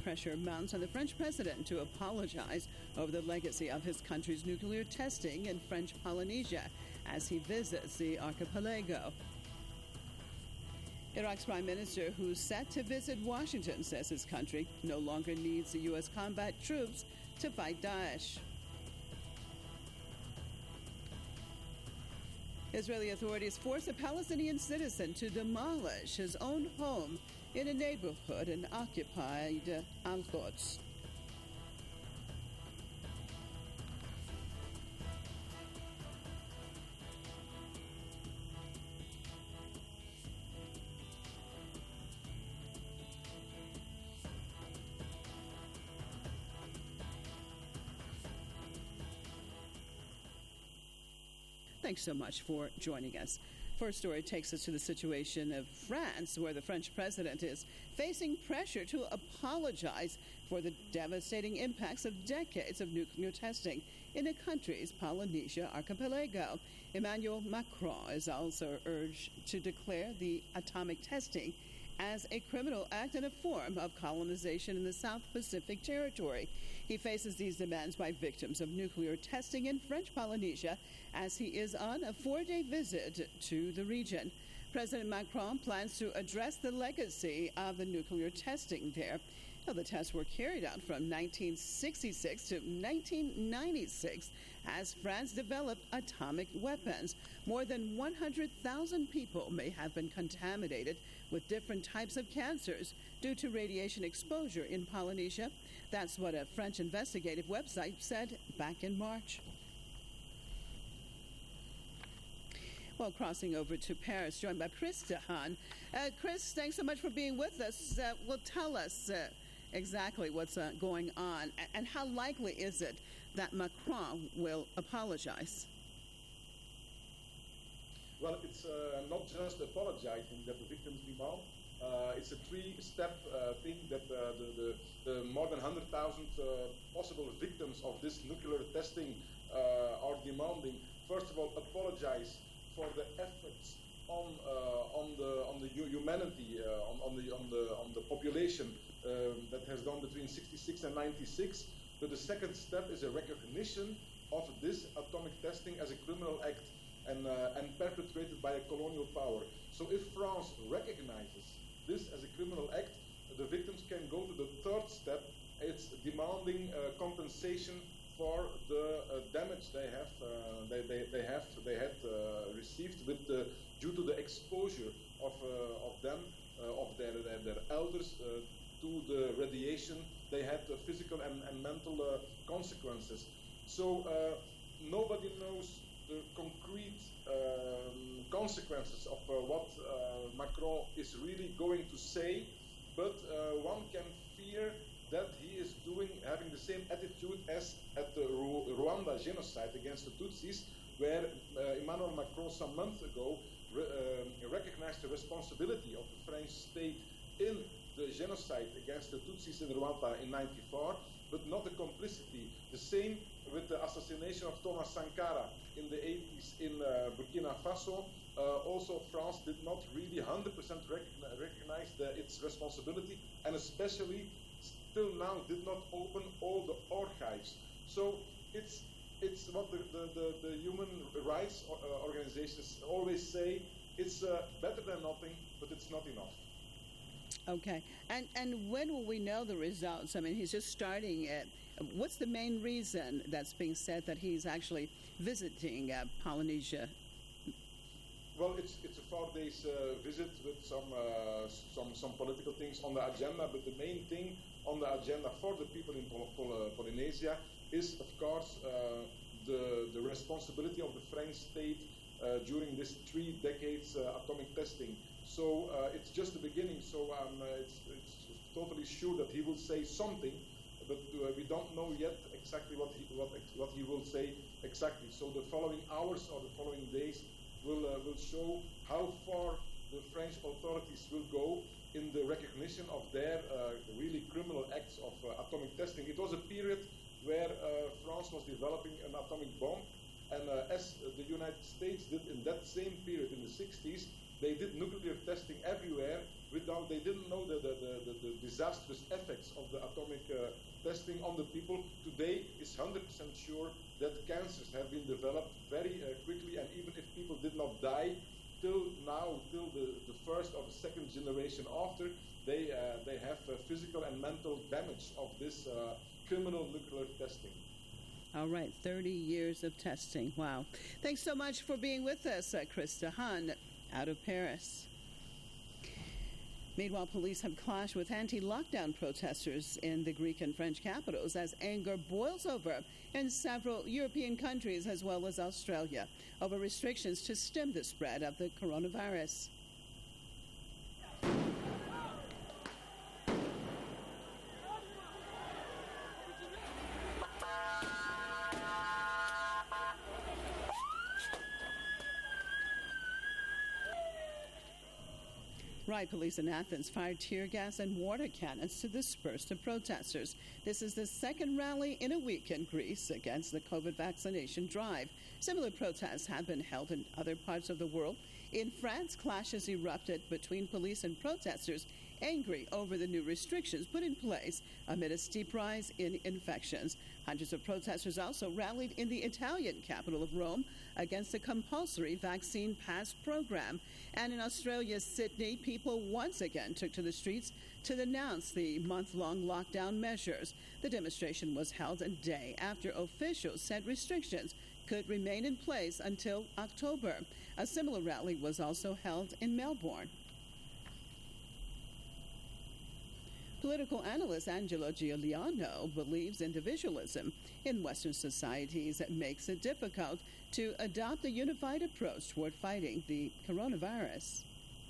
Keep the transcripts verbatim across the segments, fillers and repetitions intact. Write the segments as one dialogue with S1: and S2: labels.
S1: pressure mounts on the French president to apologize over the legacy of his country's nuclear testing in French Polynesia as he visits the archipelago. Iraq's prime minister, who's set to visit Washington, says his country no longer needs the U S combat troops to fight Daesh. Israeli authorities force a Palestinian citizen to demolish his own home in a neighborhood in occupied Al-Quds. Thanks so much for joining us. First story takes us to the situation of France, where the French president is facing pressure to apologize for the devastating impacts of decades of nuclear testing in the country's Polynesia archipelago. Emmanuel Macron is also urged to declare the atomic testing as a criminal act and a form of colonization in the South Pacific territory. He faces these demands by victims of nuclear testing in French Polynesia as he is on a four-day visit to the region. President Macron plans to address the legacy of the nuclear testing there. Now, the tests were carried out from nineteen sixty-six to nineteen ninety-six as France developed atomic weapons. More than one hundred thousand people may have been contaminated with different types of cancers due to radiation exposure in Polynesia. That's what a French investigative website said back in March. Well, crossing over to Paris, joined by Chris Dehaan. Uh, Chris, thanks so much for being with us. Uh, well, tell us uh, exactly what's uh, going on, and, and how likely is it that Macron will apologize?
S2: Well, it's uh, not just apologizing that the victims demand. Uh, it's a three-step uh, thing that uh, the, the, the more than one hundred thousand uh, possible victims of this nuclear testing uh, are demanding. First of all, apologize for the efforts on uh, on the on the humanity, uh, on, on the on the on the population um, that has done between sixty-six and ninety-six. But the second step is a recognition of this atomic testing as a criminal act and uh, and perpetrated by a colonial power. So if France recognizes this as a criminal act, the victims can go to the third step. It's demanding uh, compensation for the uh, damage they have uh, they, they, they have they had uh, received with the, due to the exposure of uh, of them uh, of their their, their elders uh, to the radiation. They had uh, physical and, and mental uh, consequences. So uh, nobody knows the concrete um, consequences of uh, what uh, Macron is really going to say, but uh, one can fear that he is doing, having the same attitude as at the Ru- Rwanda genocide against the Tutsis, where uh, Emmanuel Macron some months ago re- uh, recognized the responsibility of the French state in the genocide against the Tutsis in Rwanda in ninety-four, but not the complicity. The same with the assassination of Thomas Sankara in the eighties in uh, Burkina Faso. Uh, also, France did not really one hundred percent recognize, recognize the, its responsibility, and especially till now did not open all the archives. So it's it's what the, the, the, the human rights organizations always say, it's uh, better than nothing, but it's not enough.
S1: Okay. And and when will we know the results? I mean, he's just starting it. What's the main reason that's being said that he's actually visiting uh, Polynesia?
S2: Well, it's it's a four days uh, visit with some uh, some some political things on the agenda, but the main thing on the agenda for the people in Pol- Pol- Polynesia is, of course, uh, the the responsibility of the French state uh, during this three decades uh, atomic testing. So uh, it's just the beginning. So um, uh, it's it's totally sure that he will say something, but uh, we don't know yet exactly what he what what he will say exactly. So the following hours or the following days will uh, will show how far the French authorities will go in the recognition of their uh, really criminal acts of uh, atomic testing. It was a period where uh, France was developing an atomic bomb, and uh, as the United States did in that same period in the sixties, they did nuclear testing everywhere without, they didn't know the, the, the, the, the disastrous effects of the atomic uh, testing on the people, today is one hundred percent sure that cancers have been developed very uh, quickly, and even if people did not die, till now, till the, the first or the second generation after, they, uh, they have uh, physical and mental damage of this uh, criminal nuclear testing.
S1: All right, thirty years of testing. Wow. Thanks so much for being with us, uh, Chris DeHaan, out of Paris. Meanwhile, police have clashed with anti-lockdown protesters in the Greek and French capitals as anger boils over in several European countries as well as Australia over restrictions to stem the spread of the coronavirus. Right, police in Athens fired tear gas and water cannons to disperse the protesters. This is the second rally in a week in Greece against the COVID vaccination drive. Similar protests have been held in other parts of the world. In France, clashes erupted between police and protesters, angry over the new restrictions put in place amid a steep rise in infections. Hundreds of protesters also rallied in the Italian capital of Rome against the compulsory vaccine pass program. And in Australia's Sydney, people once again took to the streets to denounce the month-long lockdown measures. The demonstration was held a day after officials said restrictions could remain in place until October. A similar rally was also held in Melbourne. Political analyst Angelo Giuliano believes individualism in Western societies makes it difficult to adopt a unified approach toward fighting the coronavirus.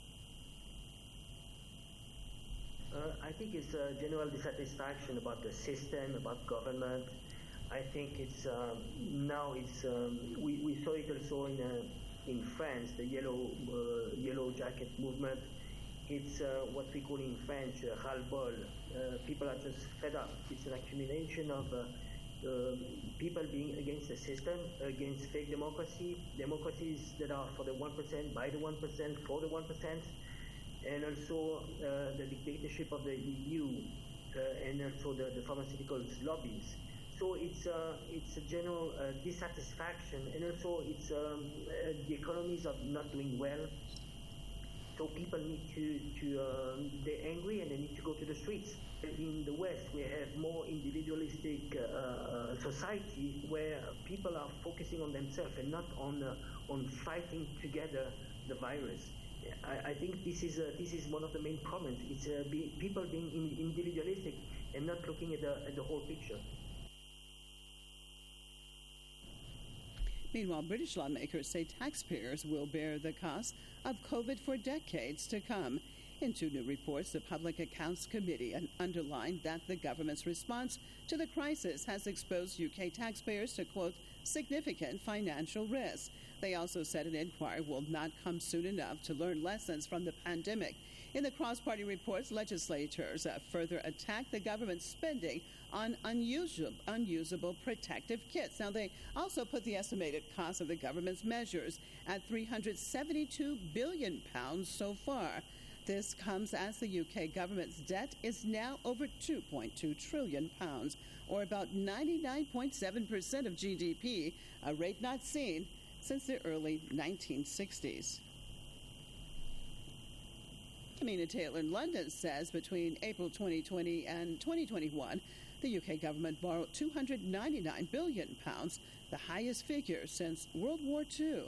S3: Uh, I think it's a general dissatisfaction about the system, about government. I think it's um, now it's um, we, we saw it also in uh, in France, the yellow uh, yellow jacket movement. It's uh, what we call in French uh, ras-le-bol. Uh, people are just fed up. It's an accumulation of uh, uh, people being against the system, against fake democracy, democracies that are for the one percent, by the one percent, for the one percent, and also uh, the dictatorship of the E U, uh, and also the, the pharmaceuticals lobbies. So it's uh, it's a general uh, dissatisfaction, and also it's um, uh, the economies are not doing well. So people need to, to um, they're angry and they need to go to the streets. In the West, we have more individualistic uh, uh, society where people are focusing on themselves and not on uh, on fighting together the virus. I, I think this is uh, this is one of the main problems. It's uh, be, people being in, individualistic and not looking at the at the whole picture.
S1: Meanwhile, British lawmakers say taxpayers will bear the cost of COVID for decades to come. In two new reports, the Public Accounts Committee underlined that the government's response to the crisis has exposed U K taxpayers to, quote, significant financial risk. They also said an inquiry will not come soon enough to learn lessons from the pandemic. In the cross-party reports, legislators uh, further attacked the government's spending on unusual, unusable protective kits. Now, they also put the estimated cost of the government's measures at three hundred seventy-two billion pounds so far. This comes as the U K government's debt is now over two point two trillion pounds, or about ninety-nine point seven percent of G D P, a rate not seen since the early nineteen sixties. Tamina Taylor in London says between April twenty twenty and twenty twenty-one, the U K government borrowed two hundred ninety-nine billion pounds, the highest figure since World War Two.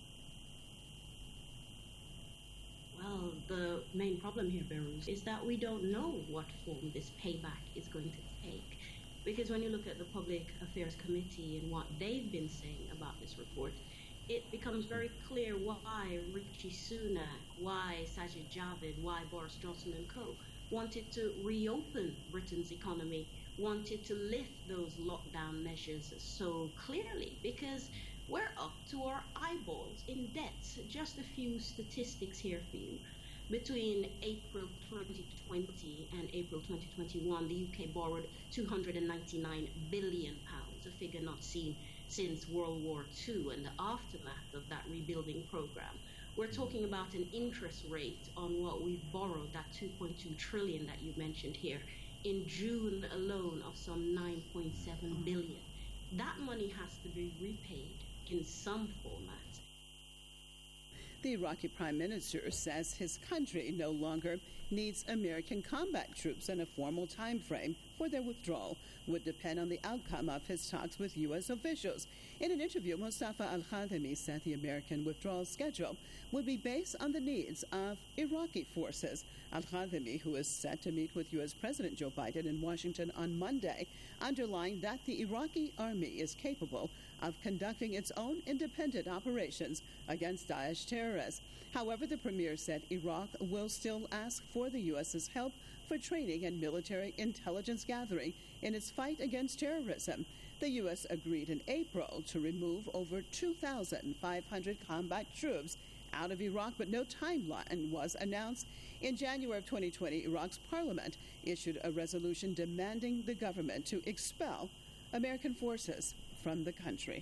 S4: Well, the main problem here, Beirut, is that we don't know what form this payback is going to take. Because when you look at the Public Affairs Committee and what they've been saying about this report, it becomes very clear why Rishi Sunak, why Sajid Javid, why Boris Johnson and co. wanted to reopen Britain's economy, wanted to lift those lockdown measures so clearly, because we're up to our eyeballs in debt. Just a few statistics here for you. Between April twenty twenty and April twenty twenty-one, the U K borrowed two hundred ninety-nine billion pounds, a figure not seen since World War Two and the aftermath of that rebuilding program. we're talking about an interest rate on what we've borrowed, that two point two trillion that you mentioned here, in June alone of some nine point seven billion. That money has to be repaid in some format.
S1: The Iraqi prime minister says his country no longer needs American combat troops, and a formal time frame for their withdrawal would depend on the outcome of his talks with U S officials. In an interview, Mustafa al-Kadhimi said the American withdrawal schedule would be based on the needs of Iraqi forces. Al-Kadhimi, who is set to meet with U S President Joe Biden in Washington on Monday, underlined that the Iraqi army is capable of conducting its own independent operations against Daesh terrorists. However, the premier said Iraq will still ask for the U S's help for training and military intelligence gathering in its fight against terrorism. The U S agreed in April to remove over two thousand five hundred combat troops out of Iraq, but no timeline was announced. In January of twenty twenty, Iraq's parliament issued a resolution demanding the government to expel American forces from the country.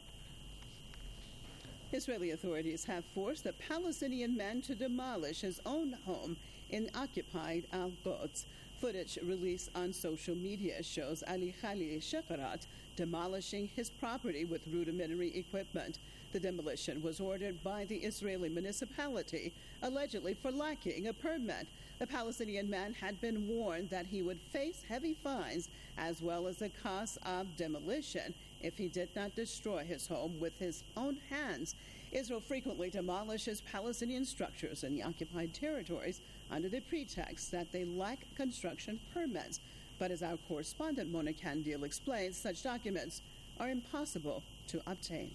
S1: Israeli authorities have forced a Palestinian man to demolish his own home in occupied Al-Quds. Footage released on social media shows Ali Khalil Shekarat demolishing his property with rudimentary equipment. The demolition was ordered by the Israeli municipality, allegedly for lacking a permit. The Palestinian man had been warned that he would face heavy fines as well as the cost of demolition if he did not destroy his home with his own hands. Israel frequently demolishes Palestinian structures in the occupied territories under the pretext that they lack construction permits. But as our correspondent Mona Kandil explains, such documents are impossible to obtain.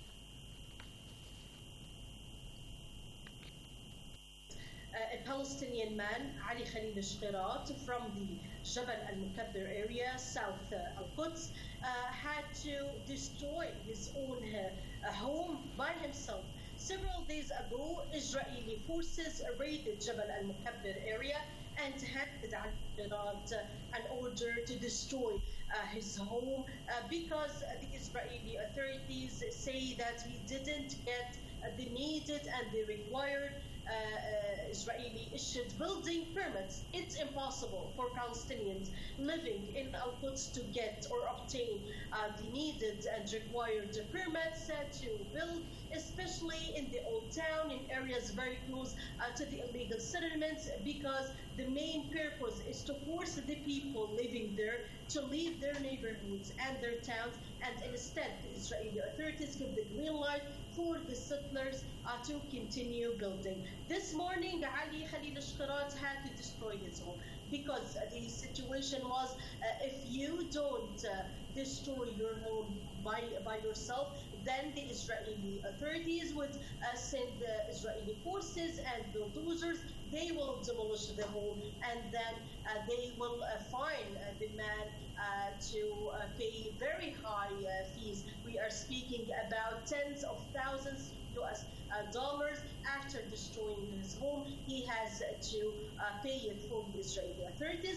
S5: Uh, a Palestinian man, Ali Khalil Shekarat, from the Jabal al-Mukabbir area, south uh, Al-Quds, uh, had to destroy his own uh, home by himself. Several days ago, Israeli forces raided Jabal al-Mukabbir area and handed Al-Shekarat uh, an order to destroy uh, his home uh, because uh, the Israeli authorities say that he didn't get uh, the needed and the required Uh, uh, Israeli issued building permits. It's impossible for Palestinians living in Al-Quds to get or obtain uh, the needed and required permits uh, to build, especially in the old town, in areas very close uh, to the illegal settlements, because the main purpose is to force the people living there to leave their neighborhoods and their towns, and instead the Israeli authorities give the green light for the settlers uh, to continue building. This morning, Ali Khalil Shekarat had to destroy his home because uh, the situation was uh, if you don't uh, destroy your home by, by yourself, then the Israeli authorities would uh, send the Israeli forces and bulldozers. They will demolish the home, and then uh, they will uh, fine uh, the man uh, to uh, pay very high uh, fees. We are speaking about tens of thousands of U S uh, dollars. After destroying his home, he has uh, to uh, pay it for the Israeli authorities.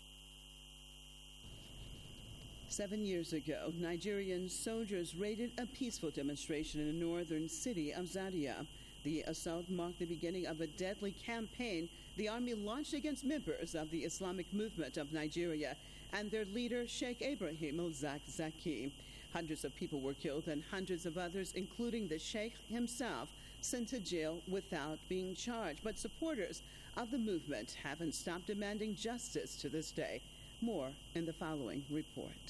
S1: Seven years ago, Nigerian soldiers raided a peaceful demonstration in the northern city of Zaria. The assault marked the beginning of a deadly campaign the army launched against members of the Islamic movement of Nigeria and their leader, Sheikh Ibrahim al-Zakzaki. Hundreds of people were killed and hundreds of others, including the Sheikh himself, sent to jail without being charged. But supporters of the movement haven't stopped demanding justice to this day. More in the following report.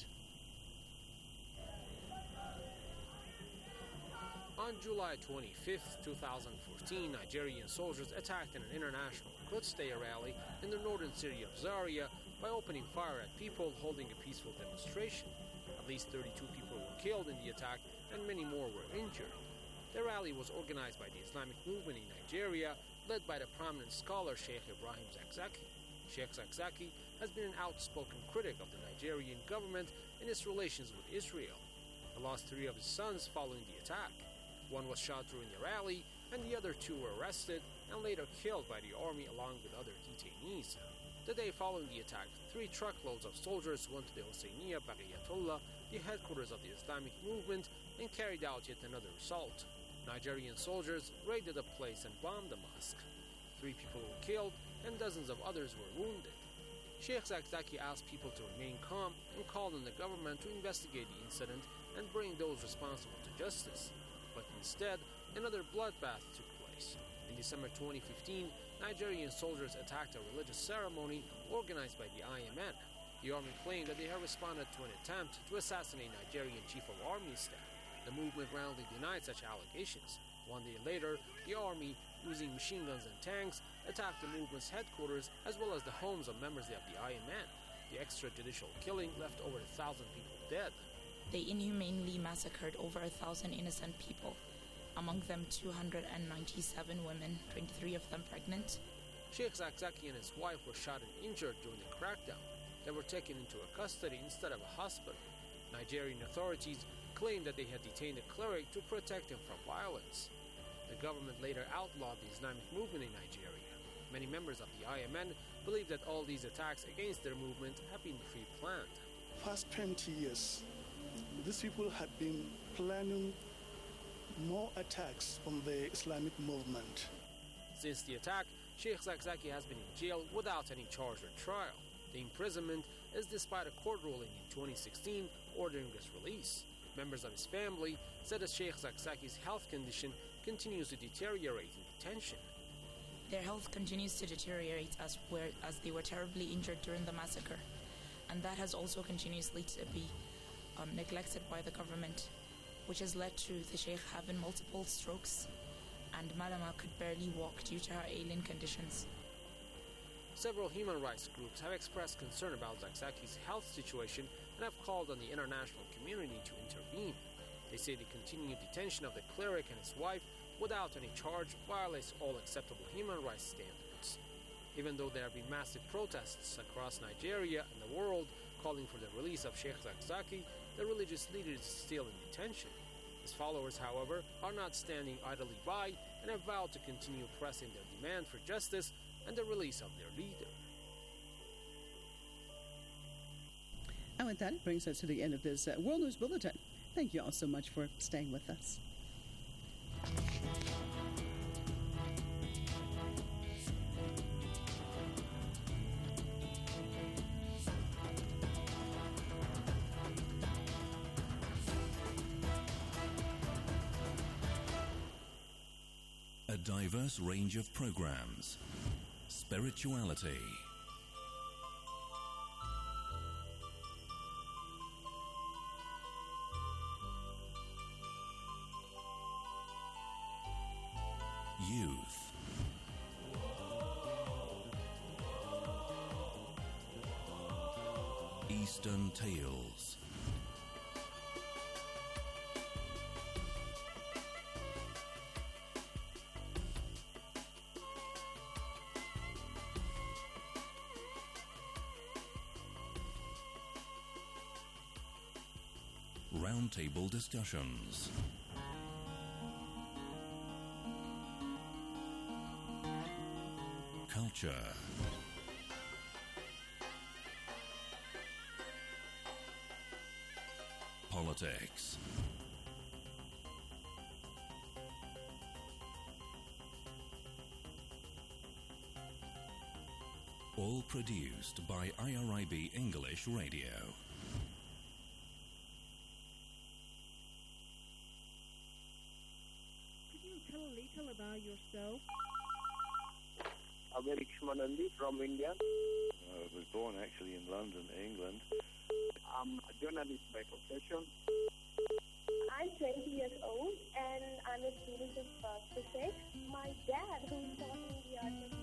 S6: On July twenty-fifth, two thousand fourteen, Nigerian soldiers attacked an international Quds Day rally in the northern city of Zaria by opening fire at people holding a peaceful demonstration. At least thirty-two people were killed in the attack and many more were injured. The rally was organized by the Islamic movement in Nigeria, led by the prominent scholar Sheikh Ibrahim Zakzaki. Sheikh Zakzaki has been an outspoken critic of the Nigerian government and its relations with Israel. He lost three of his sons following the attack. One was shot during the rally, and the other two were arrested and later killed by the army along with other detainees. The day following the attack, three truckloads of soldiers went to the Husseiniya Baghiyatullah, the headquarters of the Islamic movement, and carried out yet another assault. Nigerian soldiers raided the place and bombed the mosque. Three people were killed and dozens of others were wounded. Sheikh Zakzaki asked people to remain calm and called on the government to investigate the incident and bring those responsible to justice. But instead, another bloodbath took place. In December twenty fifteen, Nigerian soldiers attacked a religious ceremony organized by the I M N. The army claimed that they had responded to an attempt to assassinate Nigerian chief of army staff. The movement roundly denied such allegations. One day later, the army, using machine guns and tanks, attacked the movement's headquarters as well as the homes of members of the I M N. The extrajudicial killing left over a thousand people dead.
S7: They inhumanely massacred over a thousand innocent people, among them two hundred ninety-seven women, twenty-three of them pregnant.
S6: Sheikh Zakzaki and his wife were shot and injured during the crackdown. They were taken into a custody instead of a hospital. Nigerian authorities claimed that they had detained a cleric to protect him from violence. The government later outlawed the Islamic movement in Nigeria. Many members of the I M N believe that all these attacks against their movement have been pre-planned.
S8: Past twenty years, these people had been planning more attacks on the Islamic movement.
S6: Since the attack, Sheikh Zakzaki has been in jail without any charge or trial. The imprisonment is despite a court ruling in twenty sixteen ordering his release. Members of his family said that Sheikh Zakzaki's health condition continues to deteriorate in detention.
S7: Their health continues to deteriorate as, were, as they were terribly injured during the massacre, and that has also continuously to be um, neglected by the government, which has led to the Sheikh having multiple strokes, and Malama could barely walk due to her alien conditions.
S6: Several human rights groups have expressed concern about Zakzaki's health situation and have called on the international community to intervene. They say the continued detention of the cleric and his wife without any charge violates all acceptable human rights standards. Even though there have been massive protests across Nigeria and the world calling for the release of Sheikh Zakzaki, the religious leader is still in detention. His followers, however, are not standing idly by and have vowed to continue pressing their demand for justice and the release of their leader.
S1: And with that, it brings us to the end of this uh, World News Bulletin. Thank you all so much for staying with us.
S9: A diverse range of programs, spirituality, youth, Eastern Tales, roundtable discussions, culture, politics, all produced by I R I B English Radio.
S10: Tell a little about yourself.
S11: I'm Eric Shmanandi from India.
S12: I was born actually in London, England.
S11: I'm a journalist by profession.
S13: I'm twenty years old and I'm a student of uh, physics. My dad, who taught me the art of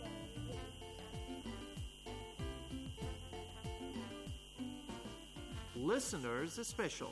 S13: journalism.
S14: Listeners Special.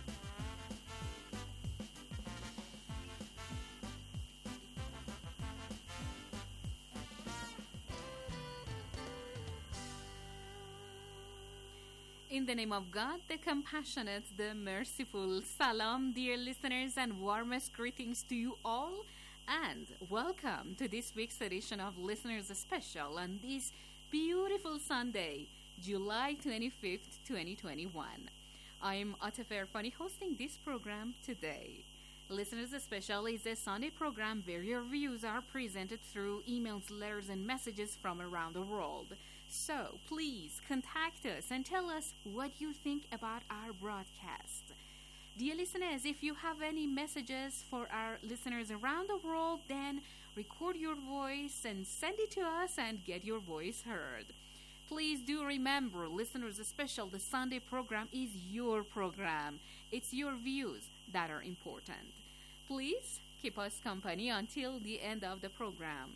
S15: In the name of God, the compassionate, the merciful, salam, dear listeners, and warmest greetings to you all, and welcome to this week's edition of Listeners Special on this beautiful Sunday, July twenty-fifth, twenty twenty-one. I'm Atefer Fani hosting this program today. Listeners Special is a Sunday program where your views are presented through emails, letters, and messages from around the world. So, please contact us and tell us what you think about our broadcast. Dear listeners, if you have any messages for our listeners around the world, then record your voice and send it to us and get your voice heard. Please do remember, Listeners Special, the Sunday program is your program. It's your views that are important. Please keep us company until the end of the program.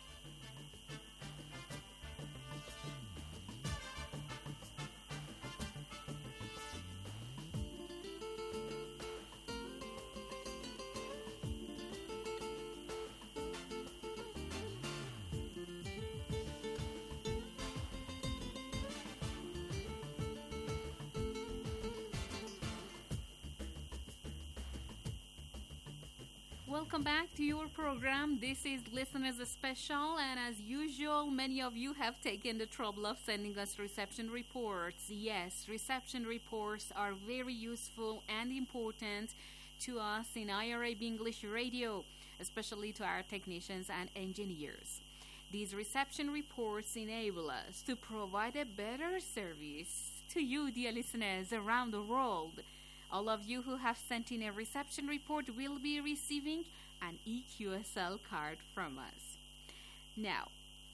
S15: Welcome back to your program. This is Listeners Special, and as usual, many of you have taken the trouble of sending us reception reports. Yes, reception reports are very useful and important to us in I R I B English Radio, especially to our technicians and engineers. These reception reports enable us to provide a better service to you, dear listeners, around the world. All of you who have sent in a reception report will be receiving an E Q S L card from us. Now,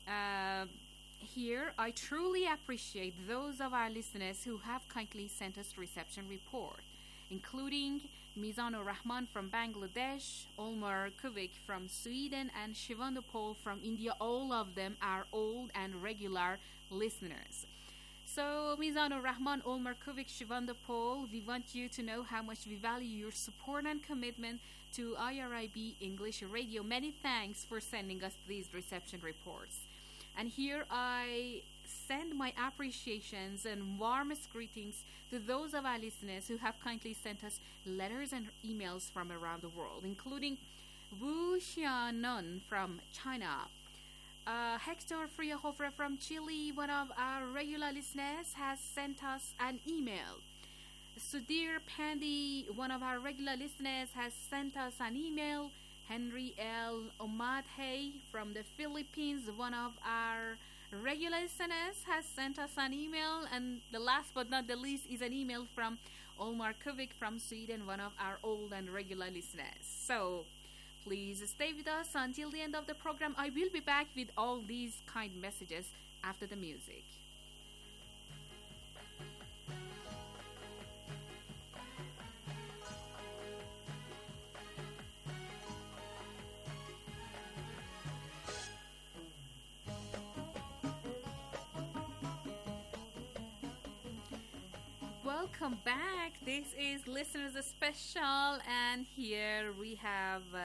S15: uh, here I truly appreciate those of our listeners who have kindly sent us reception report, including Mizanur Rahman from Bangladesh, Olmar Kuvik from Sweden, and Shivandopol from India. All of them are old and regular listeners. So, Mizanur Rahman, Olmar Kuvik, Shivandopol, we want you to know how much we value your support and commitment to I R I B English Radio. Many thanks for sending us these reception reports. And here I send my appreciations and warmest greetings to those of our listeners who have kindly sent us letters and emails from around the world, including Wu Xianon from China. Uh, Hector Friahofre from Chile, one of our regular listeners, has sent us an email. Sudhir Pandey, one of our regular listeners, has sent us an email. Henry L. Omadhe from the Philippines, one of our regular listeners, has sent us an email. And the last but not the least is an email from Olmar Kuvik from Sweden, one of our old and regular listeners. So, please stay with us until the end of the program. I will be back with all these kind messages after the music. Welcome back. This is Listeners Special, and here we have uh,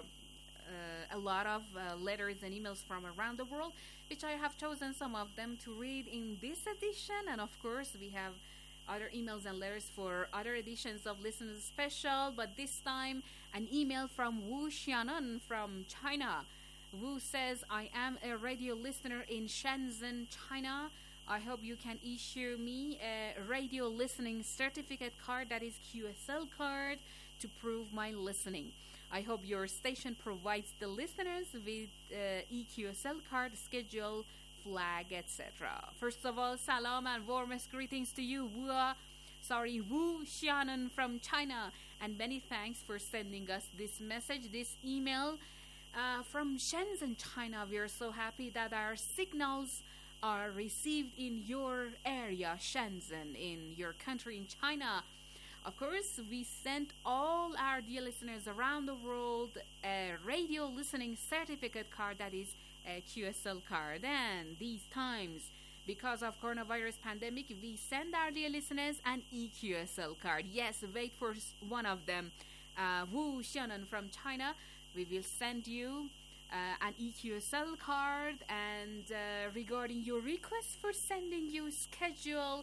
S15: uh, a lot of uh, letters and emails from around the world, which I have chosen some of them to read in this edition. And of course, we have other emails and letters for other editions of Listeners Special, but this time an email from Wu Xianon from China. Wu says, I am a radio listener in Shenzhen, China. I hope you can issue me a radio listening certificate card, that is Q S L card, to prove my listening. I hope your station provides the listeners with uh, E Q S L card, schedule, flag, et cetera. First of all, salam and warmest greetings to you, Wu, sorry, Wu Xianon from China, and many thanks for sending us this message, this email uh, from Shenzhen, China. We are so happy that our signals are received in your area, Shenzhen, in your country, in China. Of course, we sent all our dear listeners around the world a radio listening certificate card, that is a Q S L card. And these times, because of coronavirus pandemic, we send our dear listeners an E Q S L card. Yes, wait for one of them. Uh, Wu Xianon from China, we will send you Uh, an E Q S L card. And uh, regarding your request for sending you schedule,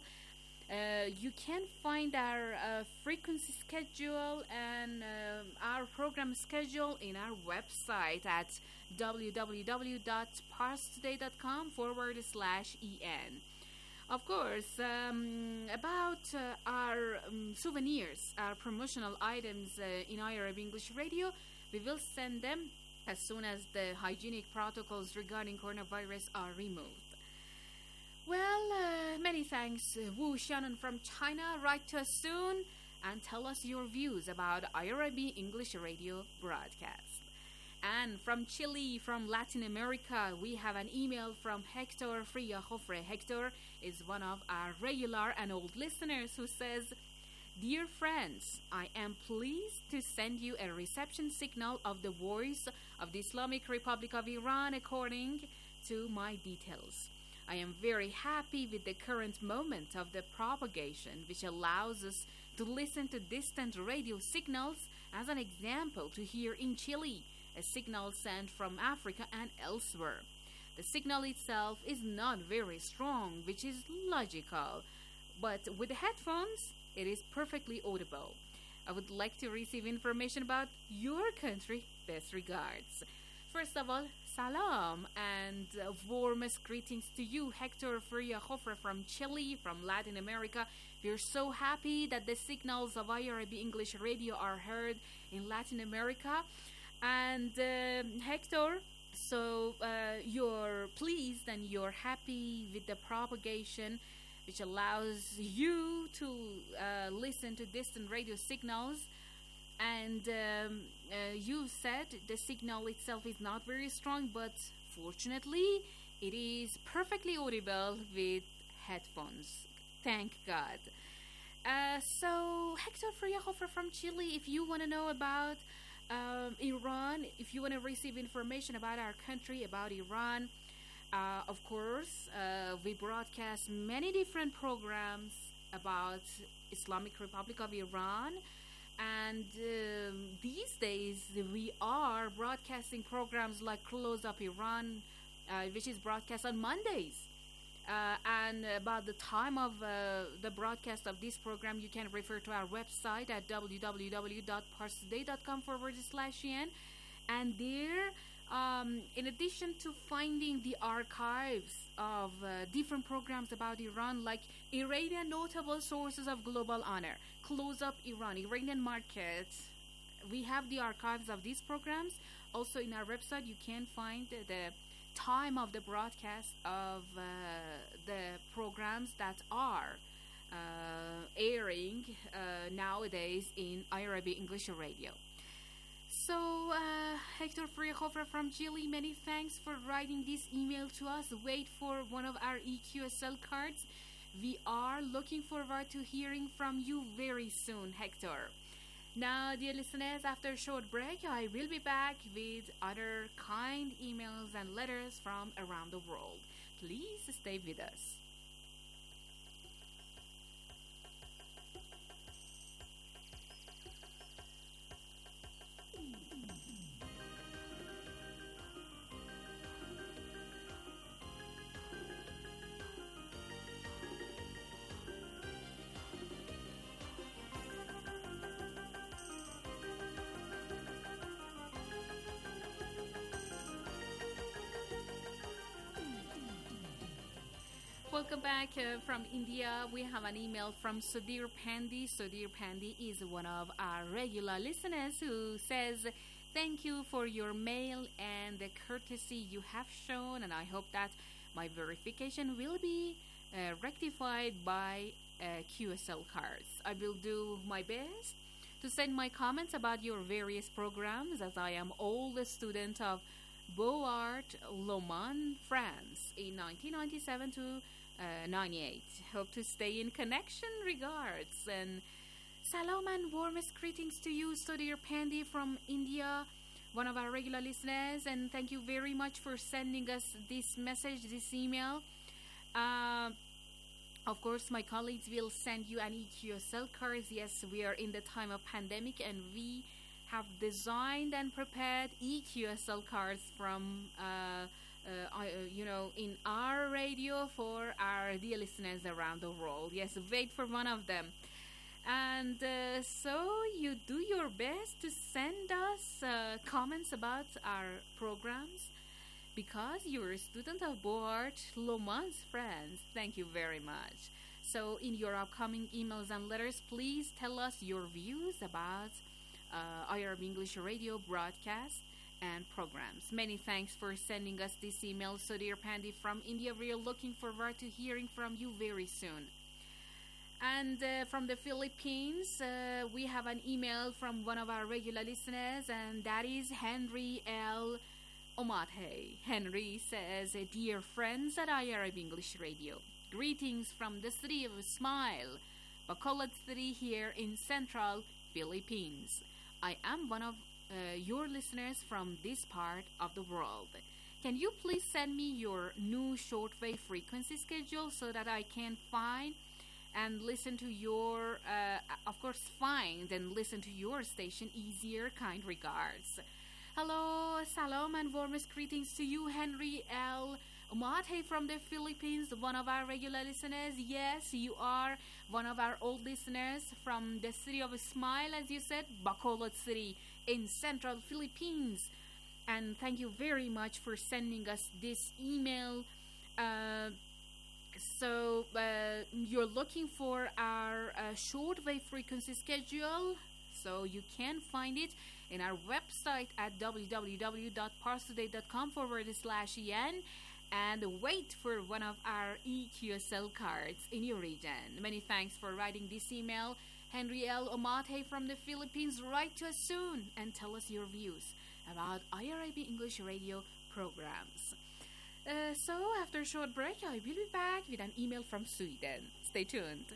S15: uh, you can find our uh, frequency schedule and uh, our program schedule in our website at www.parstoday.com forward slash en. Of course, um, about uh, our um, souvenirs, our promotional items uh, in iArab English Radio, we will send them as soon as the hygienic protocols regarding coronavirus are removed. Well, uh, many thanks, uh, Wu Shannon from China. Write to us soon and tell us your views about iArab English Radio broadcast. And from Chile, from Latin America, we have an email from Hector Fria Jofre. Hector is one of our regular and old listeners who says, "Dear friends, I am pleased to send you a reception signal of the voice of the Islamic Republic of Iran according to my details. I am very happy with the current moment of the propagation, which allows us to listen to distant radio signals, as an example to hear in Chile, a signal sent from Africa and elsewhere. The signal itself is not very strong, which is logical, but with the headphones, it is perfectly audible. I would like to receive information about your country. Best regards." First of all, salam and uh, warmest greetings to you, Hector Furia Jofre from Chile, from Latin America. We're so happy that the signals of iArab English Radio are heard in Latin America. And uh, Hector, so uh, you're pleased and you're happy with the propagation, which allows you to uh, listen to distant radio signals. And um, uh, you said the signal itself is not very strong, but fortunately, it is perfectly audible with headphones. Thank God. Uh, so, Hector Friahofer from Chile, if you want to know about um, Iran, if you want to receive information about our country, about Iran, uh, of course, uh, we broadcast many different programs about Islamic Republic of Iran. And um, these days, we are broadcasting programs like Close Up Iran, uh, which is broadcast on Mondays. Uh, and about the time of uh, the broadcast of this program, you can refer to our website at www.parstoday.com forward slash en. And there, um, in addition to finding the archives of uh, different programs about Iran, like Iranian notable sources of global honor, Close Up Iran, Iranian markets, we have the archives of these programs. Also in our website, you can find the time of the broadcast of uh, the programs that are uh, airing uh, nowadays in iArab English Radio. So, uh, Hector Friahofer from Chile, many thanks for writing this email to us. Wait for one of our E Q S L cards. We are looking forward to hearing from you very soon, Hector. Now, dear listeners, after a short break, I will be back with other kind emails and letters from around the world. Please stay with us. Welcome back uh, from India. We have an email from Sudhir Pandey. Sudhir Pandey is one of our regular listeners who says, "Thank you for your mail and the courtesy you have shown, and I hope that my verification will be uh, rectified by uh, Q S L cards. I will do my best to send my comments about your various programs, as I am old student of Beauart, Le Mans, France in nineteen ninety-seven to Uh, ninety-eight. Hope to stay in connection. Regards and salam and warmest greetings to you, Sudhir Pandey from India, one of our regular listeners, and thank you very much for sending us this message, this email. Uh, of course, my colleagues will send you an E Q S L cards. Yes, we are in the time of pandemic, and we have designed and prepared E Q S L cards from uh, Uh, I, uh, you know, in our radio for our dear listeners around the world. Yes, wait for one of them. And uh, so you do your best to send us uh, comments about our programs. because you're a student aboard Le Mans France. Thank you very much. So in your upcoming emails and letters, please tell us your views about uh, I R B English Radio broadcast and programs. Many thanks for sending us this email. So dear Pandy from India, we're looking forward to hearing from you very soon. And uh, from the Philippines, uh, we have an email from one of our regular listeners, and that is Henry L. Omate. Henry says, dear friends at I R B English Radio, greetings from the city of Smile, Bacolod City here in central Philippines. I am one of uh, your listeners from this part of the world. Can you please send me your new shortwave frequency schedule so that I can find and listen to your, uh, of course, find and listen to your station easier? Kind regards. Hello, salam and warmest greetings to you, Henry L. Umate from the Philippines, one of our regular listeners. Yes, you are one of our old listeners from the city of Smile, as you said, Bacolod City in central Philippines. And thank you very much for sending us this email. Uh, so uh, you're looking for our uh, shortwave frequency schedule, so you can find it in our website at www.parstoday.com forward slash en, and wait for one of our E Q S L cards in your region. Many thanks for writing this email. Henry L. Omate from the Philippines, write to us soon and tell us your views about I R I B English Radio programs. Uh, so after a short break, I will be back with an email from Sweden. Stay tuned.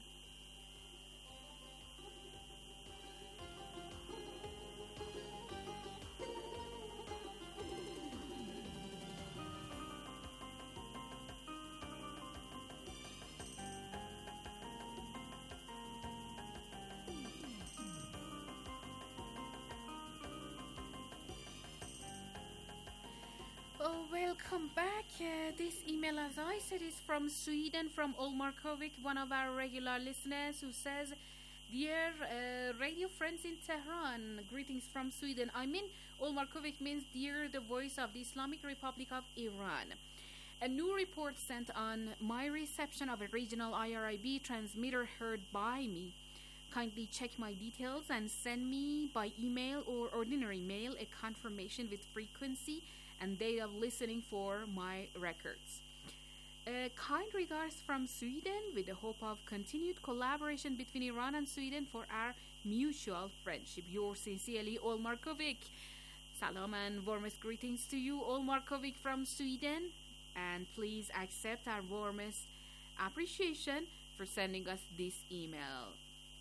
S15: Oh, welcome back. Uh, this email, as I said, is from Sweden, from Olmar Kovic, one of our regular listeners, who says, dear uh, radio friends in Tehran, greetings from Sweden. I mean, Olmar Kovic means dear the voice of the Islamic Republic of Iran. A new report sent on my reception of a regional I R I B transmitter heard by me. Kindly check my details and send me by email or ordinary mail a confirmation with frequency and date of listening for my records. Uh, kind regards from Sweden, with the hope of continued collaboration between Iran and Sweden for our mutual friendship. Yours sincerely, Olmar Kovic. Salam and warmest greetings to you, Olmar Kovic from Sweden. And please accept our warmest appreciation for sending us this email.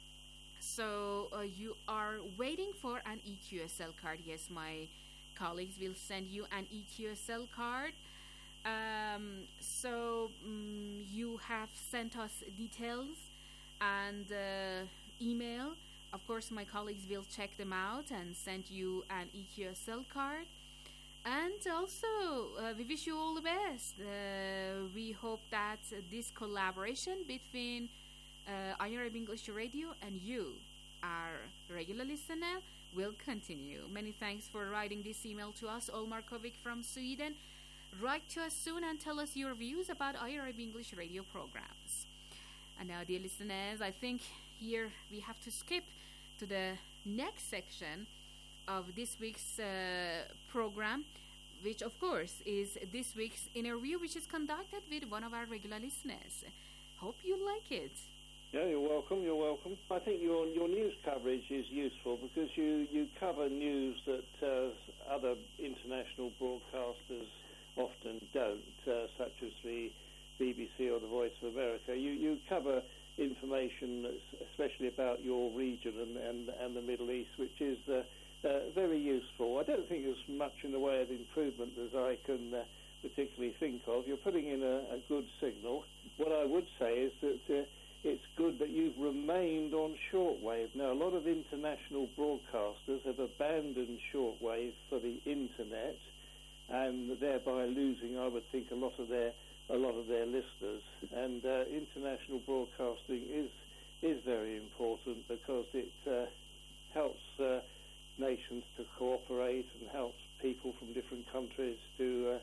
S15: So uh, you are waiting for an E Q S L card. Yes, my colleagues will send you an E Q S L card. Um, so um, you have sent us details and uh, email. Of course, my colleagues will check them out and send you an E Q S L card. And also, uh, we wish you all the best. Uh, we hope that this collaboration between uh, I R B English Radio and you, our regular listener, will continue. Many thanks for writing this email to us, Olmar Kovic from Sweden. Write to us soon and tell us your views about I R B English Radio programs. And now, dear listeners, I think here we have to skip to the next section of this week's uh, program, which of course is this week's interview, which is conducted with one of our regular listeners. Hope you like it.
S12: Yeah, you're welcome, you're welcome. I think your your news coverage is useful because you, you cover news that uh, other international broadcasters often don't, uh, such as the B B C or the Voice of America. You you cover information, especially about your region and, and, and the Middle East, which is uh, uh, very useful. I don't think there's much in the way of improvement as I can uh, particularly think of. You're putting in a, a good signal. What I would say is that uh, it's good that you've remained on shortwave. Now, a lot of international broadcasters have abandoned shortwave for the internet, and thereby losing, I would think, a lot of their a lot of their listeners. And uh, international broadcasting is is very important because it uh, helps uh, nations to cooperate and helps people from different countries to uh,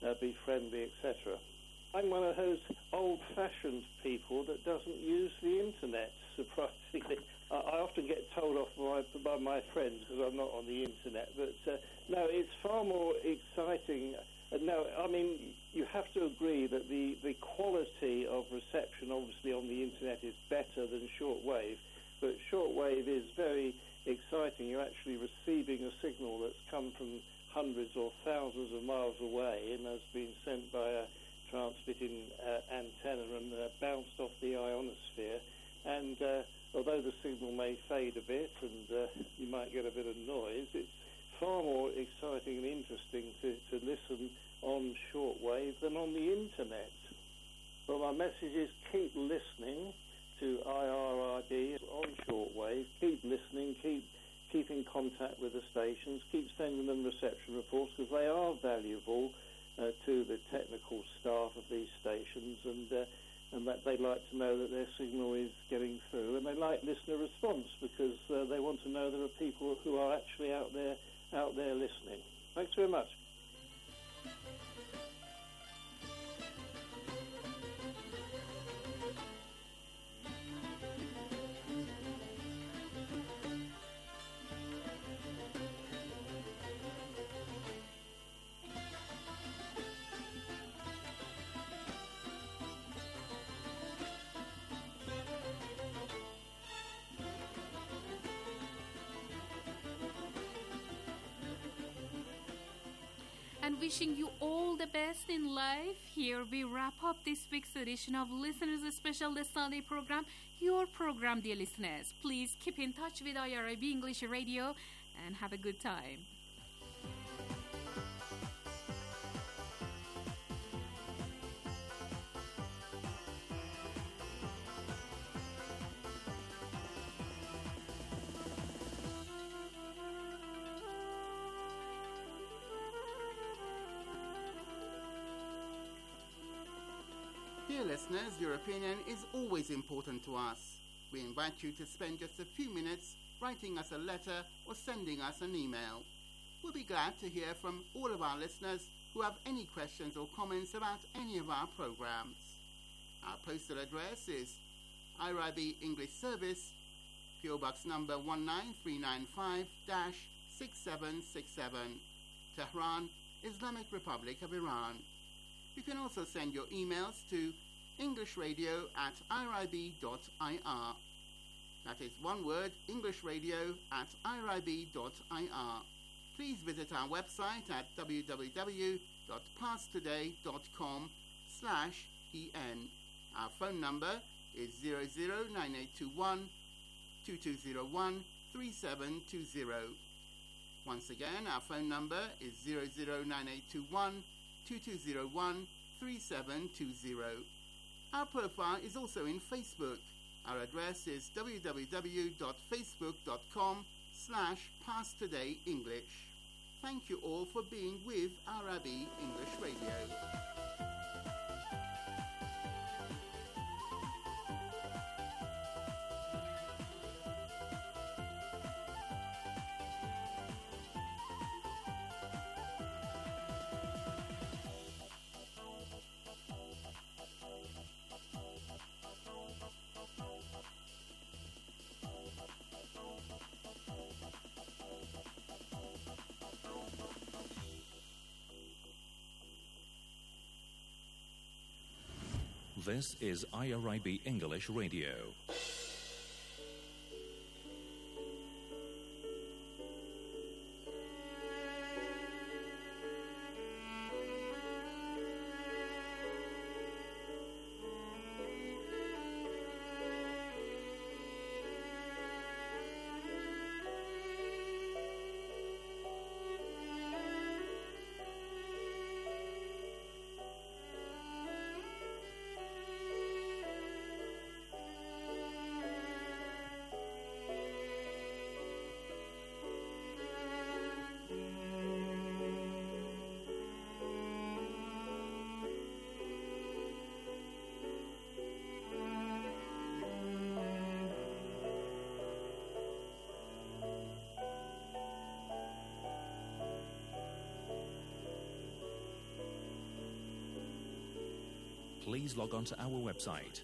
S12: uh, be friendly, et cetera. I'm one of those old-fashioned people that doesn't use the internet, surprisingly. I, I often get told off by, by my friends because I'm not on the internet, but uh, no, it's far more exciting. Uh, no, I mean, you have to agree that the, the quality of reception, obviously, on the internet is better than shortwave, but shortwave is very exciting. You're actually receiving a signal that's come from hundreds or thousands of miles away and has been sent by a transmitting uh, antenna and uh, bounced off the ionosphere. And uh, although the signal may fade a bit and uh, you might get a bit of noise, it's far more exciting and interesting to, to listen on shortwave than on the internet. Well, my message is keep listening to I R I B on shortwave. Keep listening, keep keep in contact with the stations, keep sending them reception reports because they are valuable uh, to the technical staff of these stations, and uh, and that they like to know that their signal is getting through, and they like listener response because uh, they want to know there are people who are actually out there out there listening. Thanks very much.
S15: And wishing you all the best in life. Here we wrap up this week's edition of Listeners Special The Sunday program, your program, dear listeners. Please keep in touch with I R I B English Radio and have a good time.
S14: Dear listeners, your opinion is always important to us. We invite you to spend just a few minutes writing us a letter or sending us an email. We'll be glad to hear from all of our listeners who have any questions or comments about any of our programs. Our postal address is I R I B English Service, P O Box number one nine three nine five six seven six seven, Tehran, Islamic Republic of Iran. You can also send your emails to englishradio at I R I B dot I R. That is one word, englishradio at I R I B dot I R. Please visit our website at w w w dot pasttoday dot com slash E N. Our phone number is zero zero nine eight two one two two zero one three seven two zero. Once again, our phone number is zero zero nine eight two one two two zero one three seven two zero. Our profile is also in Facebook. Our address is w w w dot facebook dot com slash passtodayenglish. Thank you all for being with I R I B English Radio.
S9: This is I R I B English Radio. please log on to our website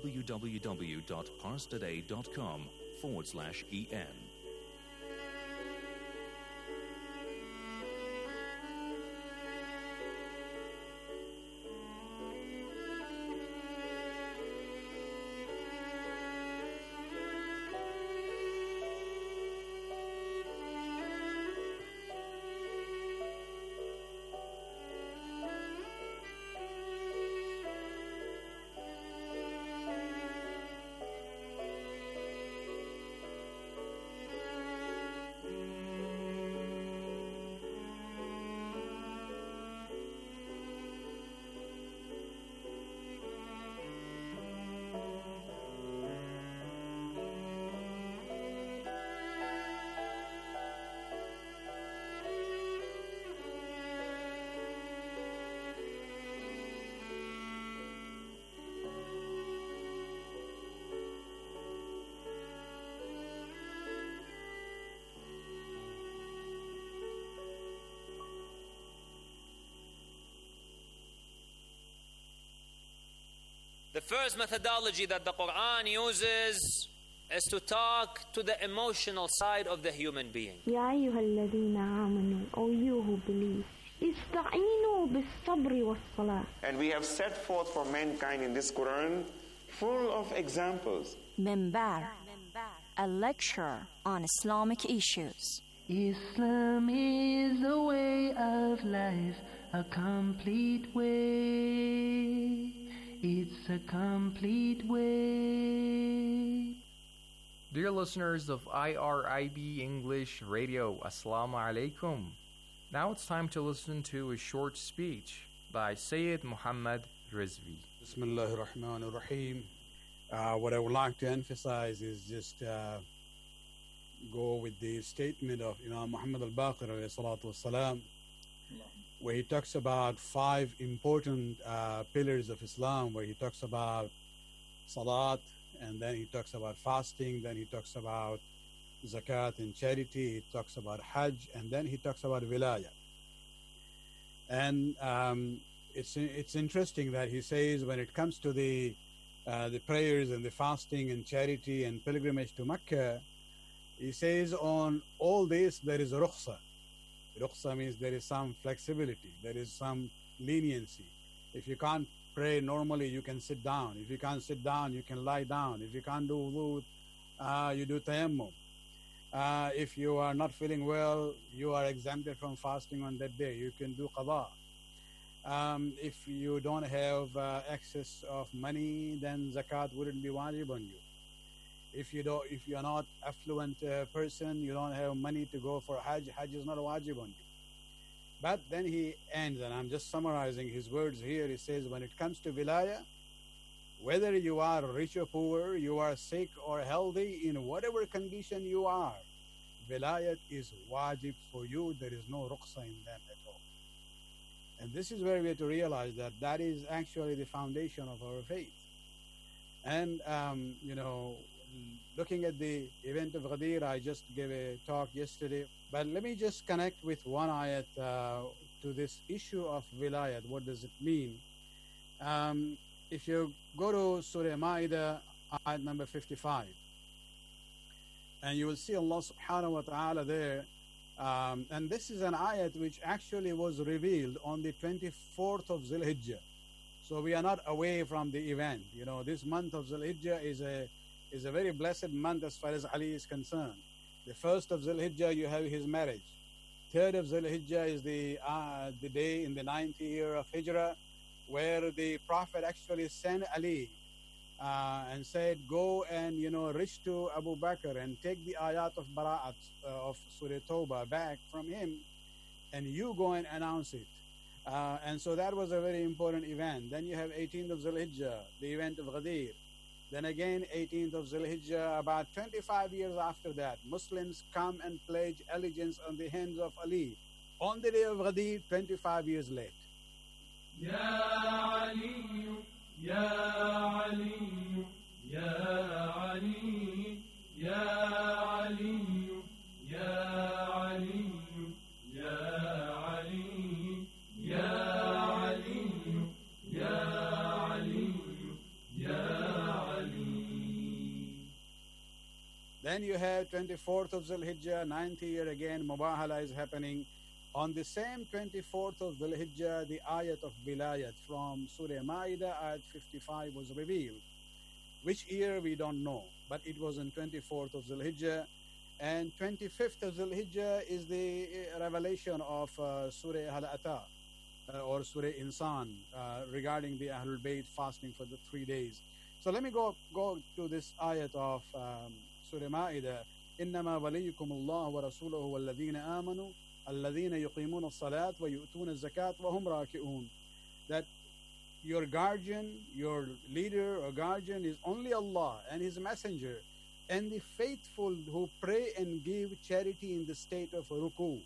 S9: www.parstoday.com forward slash en.
S16: The first methodology that the Quran uses is to talk to the emotional side of the human being.
S17: يا أيها الذين آمنوا, O you who believe, استعينوا بالصبر والصلاة.
S18: And we have set forth for mankind in this Quran full of examples.
S19: Minbar, a lecture on Islamic issues.
S20: Islam is a way of life, a complete way. It's a complete way.
S21: Dear listeners of I R I B English Radio, Assalamu alaikum. Now it's time to listen to a short speech by Sayyid Muhammad Rizvi.
S22: Bismillah ar-Rahman ar-Rahim. Uh, what I would like to emphasize is just uh, go with the statement of Imam Muhammad al-Baqir alayhi salatu wassalam, where he talks about five important uh, pillars of Islam, where he talks about salat, and then he talks about fasting, then he talks about zakat and charity, he talks about hajj, and then he talks about wilayah. And um, it's it's interesting that he says when it comes to the uh, the prayers and the fasting and charity and pilgrimage to Mecca, he says on all this there is rukhsa. Rukhsa means there is some flexibility, there is some leniency. If you can't pray normally, you can sit down. If you can't sit down, you can lie down. If you can't do wudu, uh, you do tayammum. Uh, if you are not feeling well, you are exempted from fasting on that day. You can do qada. Um, if you don't have uh, excess of money, then zakat wouldn't be wajib on you. If you don't, if you are not affluent uh, person, you don't have money to go for hajj, hajj is not a wajib on you. But then he ends, and I'm just summarizing his words here. He says, when it comes to wilayah, whether you are rich or poor, you are sick or healthy, in whatever condition you are, wilayat is wajib for you. There is no ruqsa in that at all. And this is where we have to realize that that is actually the foundation of our faith. And, um, you know, looking at the event of Ghadir, I just gave a talk yesterday. But let me just connect with one ayat uh, to this issue of wilayat. What does it mean? Um, if you go to Surah Ma'idah, ayat number fifty-five, and you will see Allah subhanahu wa ta'ala there. Um, and this is an ayat which actually was revealed on the twenty-fourth of Zul Hijjah. So we are not away from the event. You know, this month of Zul Hijjah is a is a very blessed month as far as Ali is concerned. The first of Zul Hijjah, you have his marriage. Third of Zul Hijjah is the uh, the day in the ninth year of Hijrah, where the Prophet actually sent Ali uh, and said, go and, you know, reach to Abu Bakr and take the ayat of Bara'at uh, of Surah Tawbah back from him, and you go and announce it. Uh, and so that was a very important event. Then you have eighteenth of Zul Hijjah, the event of Ghadir. Then again, eighteenth of Zul Hijjah, about twenty-five years after that, Muslims come and pledge allegiance on the hands of Ali. On the day of Ghadir, twenty-five years late.
S20: Ya Ali, Ya Ali, Ya Ali, Ya Ali, Ya Ali, Ya Ali, Ya Ali, Ya Ali.
S22: Then you have twenty-fourth of Dhul Hijjah, ninth year again, Mubahala is happening. On the same twenty-fourth of Dhul Hijjah, the ayat of Vilayat from Surah Ma'idah, ayat fifty-five was revealed. Which year we don't know, but it was on twenty-fourth of Dhul Hijjah. And twenty-fifth of Dhul Hijjah is the revelation of uh, Surah Al-Ata uh, or Surah Insan uh, regarding the Ahlul Bayt fasting for the three days. So let me go go to this ayat of um, Surah Ma'idah. إنما وليكم الله ورسوله والذين آمنوا الذين يقيمون الصلاة ويؤتون الزكاة وهم راكعون. That your guardian, your leader or guardian is only Allah and His Messenger, and the faithful who pray and give charity in the state of ruku.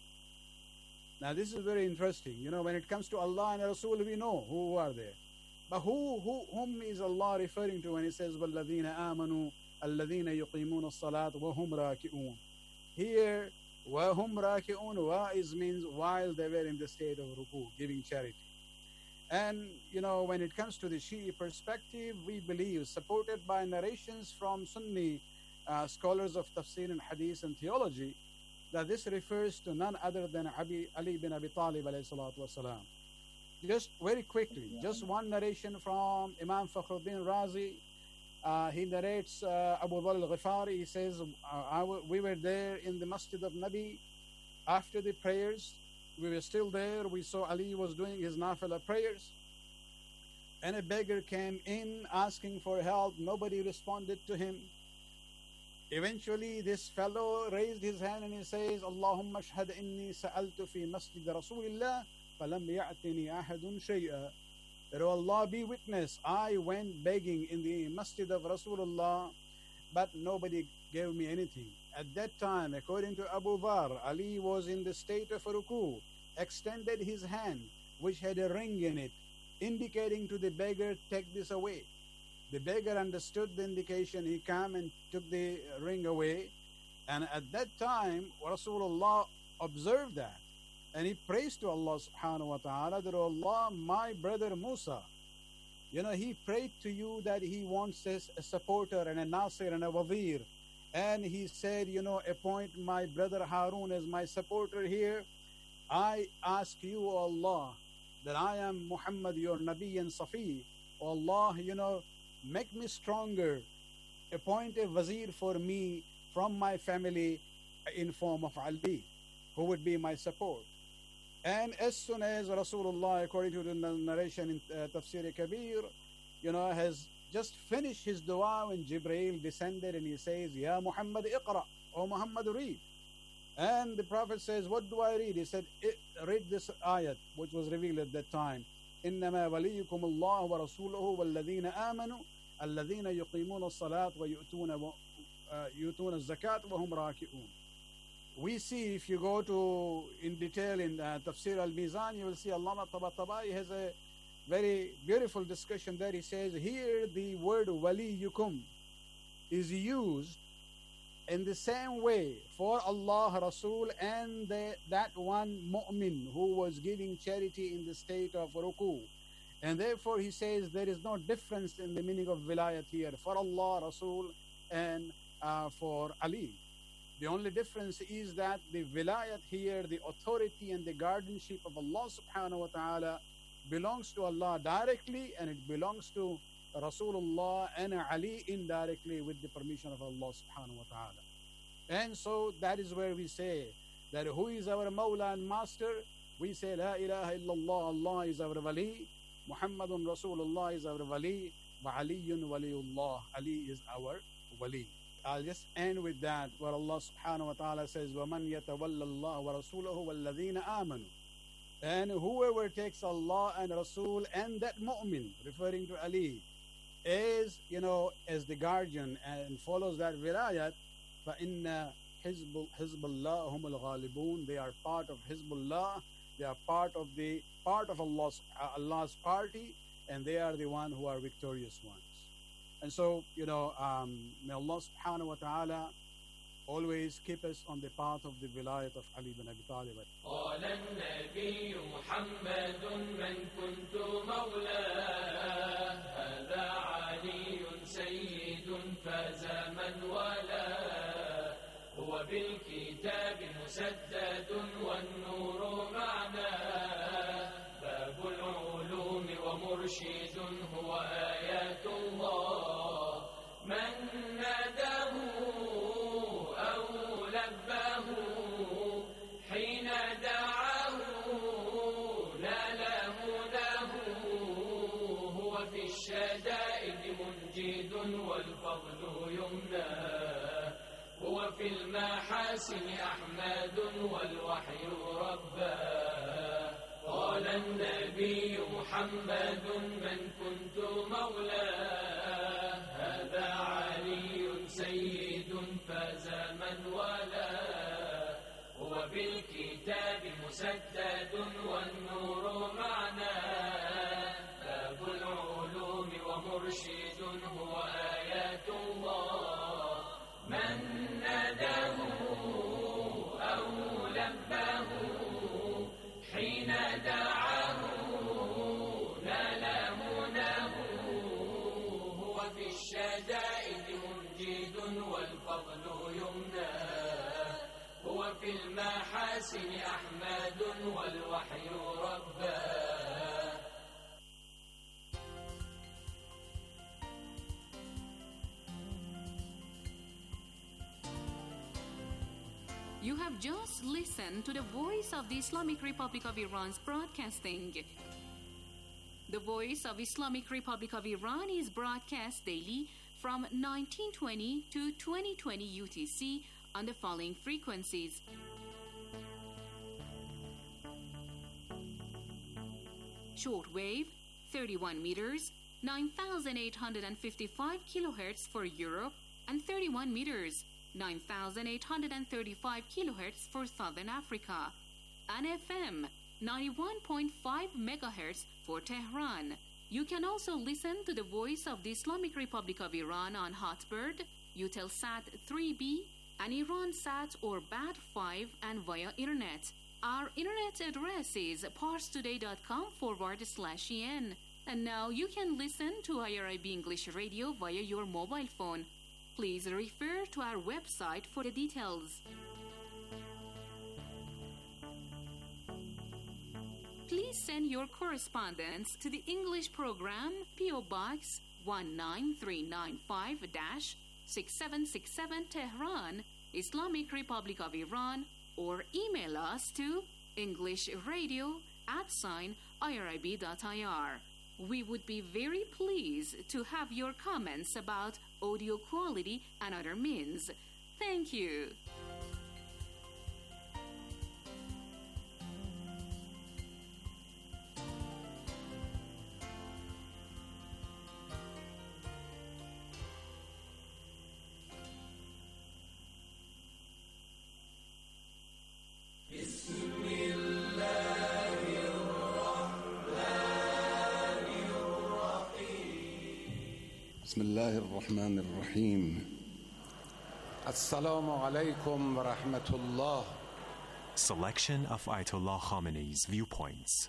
S22: Now this is very interesting. You know, when it comes to Allah and Rasul, we know who are there. But who, who, whom is Allah referring to when He says, وَالَّذِينَ آمَنُوا الَّذِينَ يُقِيمُونَ الصَّلَاةَ وَهُمْ رَاكِعُونَ. Here, وَهُمْ رَاكِعُونَ, wa is means while they were in the state of ruku, giving charity. And, you know, when it comes to the Shi'i perspective, we believe, supported by narrations from Sunni uh, scholars of tafsir and hadith and theology, that this refers to none other than Abi, Ali bin Abi Talib alayhi salatu wasalam. Just very quickly, just one narration from Imam Fakhruddin Razi. Uh, he narrates uh, Abu Dhar al-Ghifari. He says, uh, I w- we were there in the Masjid of Nabi after the prayers. We were still there. We saw Ali was doing his nafila prayers. And a beggar came in asking for help. Nobody responded to him. Eventually, this fellow raised his hand and he says, Allahumma shahad inni sa'altu fi masjid Rasulillah falam ya'tini ahadun shay'a. That, oh Allah, be witness, I went begging in the masjid of Rasulullah, but nobody gave me anything. At that time, according to Abu Dhar, Ali was in the state of ruku, extended his hand, which had a ring in it, indicating to the beggar, take this away. The beggar understood the indication. He came and took the ring away. And at that time, Rasulullah observed that. And he prays to Allah subhanahu wa ta'ala that, oh Allah, my brother Musa, you know, he prayed to you that he wants a, a supporter and a nasir and a wazir. And he said, you know, appoint my brother Harun as my supporter here. I ask you, O Allah, that I am Muhammad, your Nabi and Safi. O Allah, you know, make me stronger. Appoint a wazir for me from my family in form of Ali, who would be my support. And as soon as Rasulullah, according to the narration in uh, Tafsir Kabir, you know, has just finished his dua when Jibreel descended and he says, Ya Muhammad iqra, O Muhammad read. And the Prophet says, what do I read? He said, read this ayat, which was revealed at that time. إنما وليكم الله ورسوله والذين آمنوا الذين يقيمون الصلاة ويؤتون يؤتون الزكاة وهم راكعون. We see, if you go to in detail in uh, Tafsir al-Mizan, you will see Allama Tabatabai has a very beautiful discussion there. He says, here the word waliyukum is used in the same way for Allah, Rasul, and the, that one mu'min who was giving charity in the state of ruku. And therefore he says there is no difference in the meaning of wilayat here for Allah, Rasul, and uh, for Ali. The only difference is that the wilayat here, the authority and the guardianship of Allah subhanahu wa ta'ala belongs to Allah directly, and it belongs to Rasulullah and Ali indirectly with the permission of Allah subhanahu wa ta'ala. And so that is where we say that who is our Mawla and Master? We say La ilaha illallah, Allah is our Wali, Muhammadun Rasulullah is our Wali, wa Aliyun Waliullah, Ali is our Wali. I'll just end with that, where Allah subhanahu wa ta'ala says, وَمَنْ يَتَوَلَّ اللَّهَ وَرَسُولَهُ وَالَّذِينَ آمَنُوا. And whoever takes Allah and Rasul and that mu'min, referring to Ali, is, you know, as the guardian and follows that wilayat, فَإِنَّ حِزْبُ حِزْبَ اللَّهِ هُمُ الْغَالِبُونَ. They are part of Hizbullah, they are part of the part of Allah's, uh, Allah's party, and they are the one who are victorious ones. And so, you know, um, may Allah subhanahu wa ta'ala always keep us on the path of the wilayat of Ali bin Abi Talib.
S20: قال النبي محمد من كنت مولاه هذا علي سيد فاز من ولاه وبالكتاب مسدد والنور معناه باب العلوم ومرشد هو آيات الله من ناداه أو لباه حين دعاه نال هداه هو في الشدائد منجد والفضل يمناه هو في المحاسن أحمد والوحي رباه قال النبي محمد من كنت مولاه هذا علي سيد فاز من والاه هو بالكتاب مسدد والنور معناه باب العلوم ومرشد هو آيات الله من ناداه أو لباه حين دعاه نال هداه هو في الشدائد منجد والفضل يمناه هو في المحاسن أحمد والوحي رباه
S15: You have just listened to the Voice of the Islamic Republic of Iran's broadcasting. The Voice of Islamic Republic of Iran is broadcast daily from nineteen twenty to twenty twenty U T C on the following frequencies. Shortwave, thirty-one meters, nine thousand eight hundred fifty-five kilohertz for Europe, and thirty-one meters, nine thousand eight hundred thirty-five kilohertz for Southern Africa, and F M, ninety-one point five megahertz for Tehran. You can also listen to the Voice of the Islamic Republic of Iran on Hotbird, Eutelsat three B, and IranSat or B A D five, and via Internet. Our internet address is parstoday.com forward slash en. And now you can listen to I R I B English Radio via your mobile phone. Please refer to our website for the details. Please send your correspondence to the English program, P O Box one nine three nine five, six seven six seven Tehran, Islamic Republic of Iran, or email us to englishradio at sign irib.ir. We would be very pleased to have your comments about audio quality and other means. Thank you.
S2: بسم الله الرحمن الرحيم السلام عليكم ورحمة الله.
S3: Selection of Ayatollah Khamenei's viewpoints.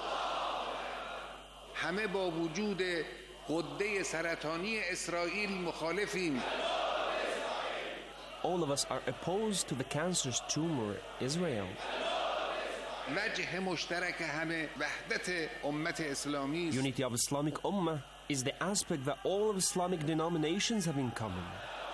S2: همه با وجود غده سرطانی اسرائیل مخالفیم.
S23: All of us are opposed to the cancerous tumor Israel.
S2: وجه مشترک همه وحدت امت اسلامی است.
S23: Unity of Islamic Ummah is the aspect that all of Islamic denominations have in common.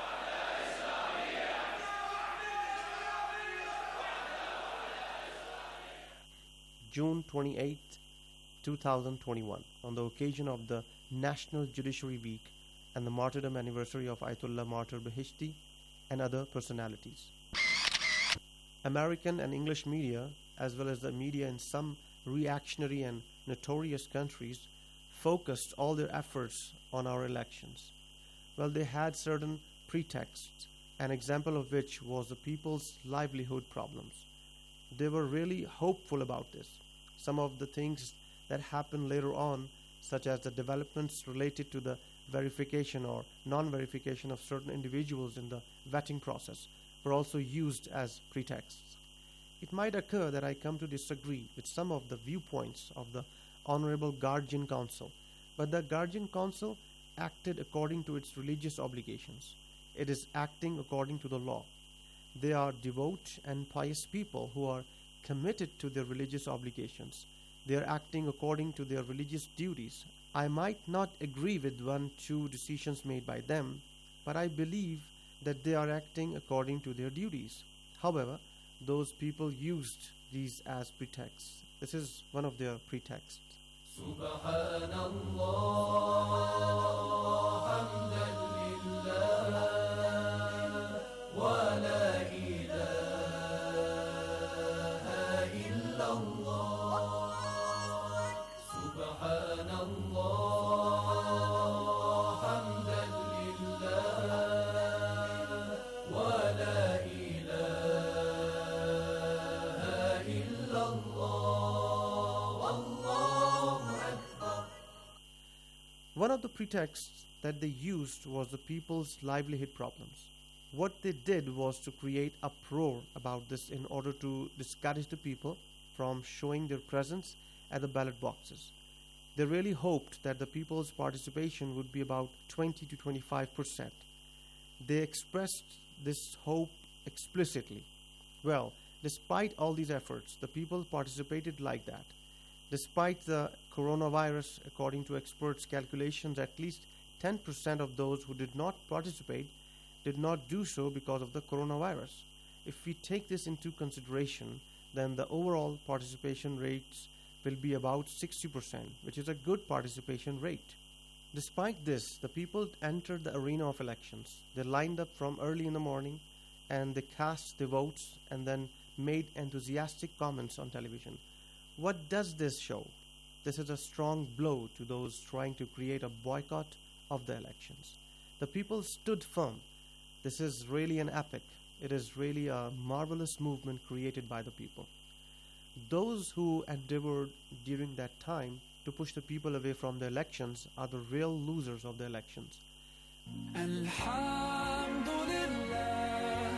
S24: June twenty-eighth, twenty twenty-one, on the occasion of the National Judiciary Week and the martyrdom anniversary of Ayatollah Martyr Beheshti and other personalities. American and English media, as well as the media in some reactionary and notorious countries, focused all their efforts on our elections. Well, they had certain pretexts, an example of which was the people's livelihood problems. They were really hopeful about this. Some of the things that happened later on, such as the developments related to the verification or non-verification of certain individuals in the vetting process, were also used as pretexts. It might occur that I come to disagree with some of the viewpoints of the Honorable Guardian Council, but the Guardian Council acted according to its religious obligations. It is acting according to the law. They are devout and pious people who are committed to their religious obligations. They are acting according to their religious duties. I might not agree with one, two decisions made by them, but I believe that they are acting according to their duties. However, those people used these as pretexts. This is one of their pretexts. Subhanallah, hamdan lillah, wa la ilaha illallah. Subhanallah, hamdan lillah, wa la ilaha illallah, wallahu akbar. One of the pretexts that they used was the people's livelihood problems. What they did was to create uproar about this in order to discourage the people from showing their presence at the ballot boxes. They really hoped that the people's participation would be about twenty to twenty-five percent. They expressed this hope explicitly. Well, despite all these efforts, the people participated like that. Despite the coronavirus, according to experts' calculations, at least ten percent of those who did not participate did not do so because of the coronavirus. If we take this into consideration, then the overall participation rates will be about sixty percent, which is a good participation rate. Despite this, the people entered the arena of elections. They lined up from early in the morning and they cast their votes and then made enthusiastic comments on television. What does this show? This is a strong blow to those trying to create a boycott of the elections. The people stood firm. This is really an epic. It is really a marvelous movement created by the people. Those who endeavored during that time to push the people away from the elections are the real losers of the elections.
S20: Alhamdulillah,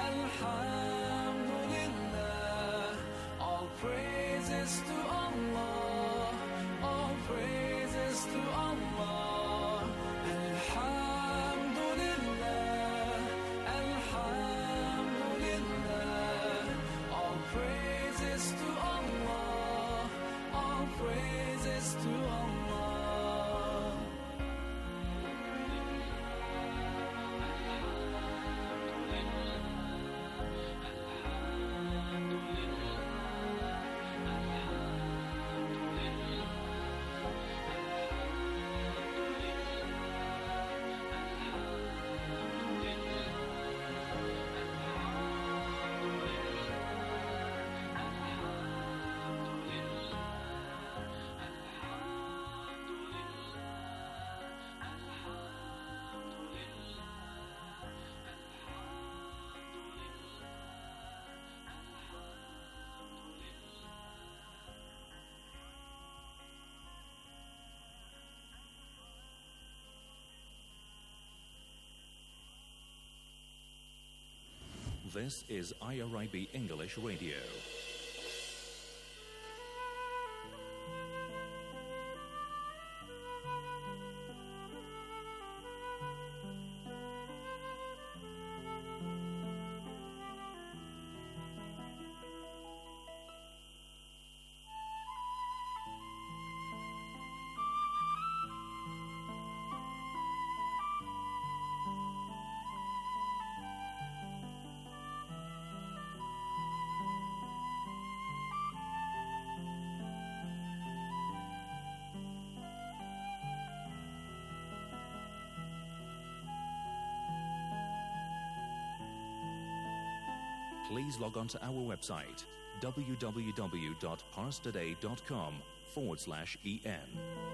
S20: Alhamdulillah, all praises to Allah, all praises to Allah. Alhamdulillah, Alhamdulillah, all praises to Allah, all praises to Allah.
S9: This is I R I B English Radio. Please log on to our website, w w w dot parstoday dot com forward slash en.